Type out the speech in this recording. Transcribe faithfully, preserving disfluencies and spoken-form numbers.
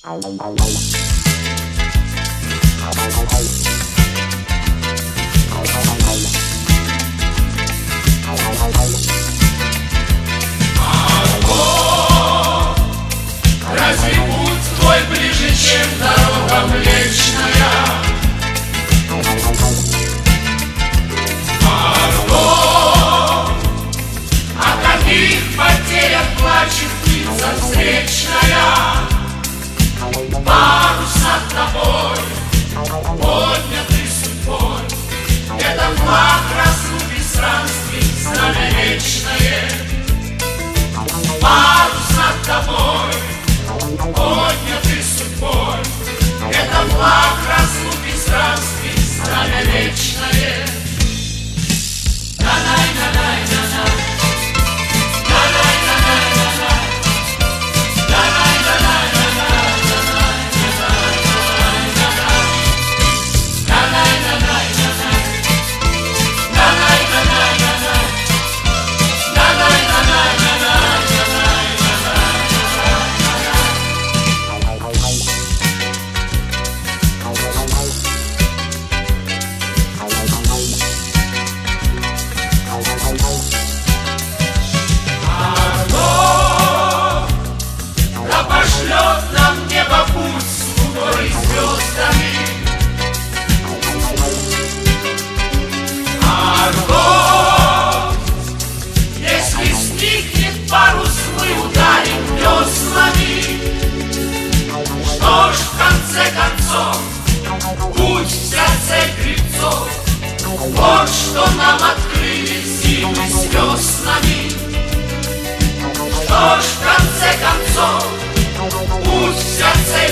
Разве путь твой ближе, чем дорога Млечная? Марго, о каких потерях плачет птица встречная? Парус над тобой, поднятый судьбой, это флаг разлуки странствий, знамя вечное. Парус над тобой, поднятый судьбой, это флаг разлуки странствий, знамя вечное. На-най-на-най-на-най, на-най-на-най-на-най, вот что нам открыли зимы с веснами. Что ж, в конце концов, пусть в сердце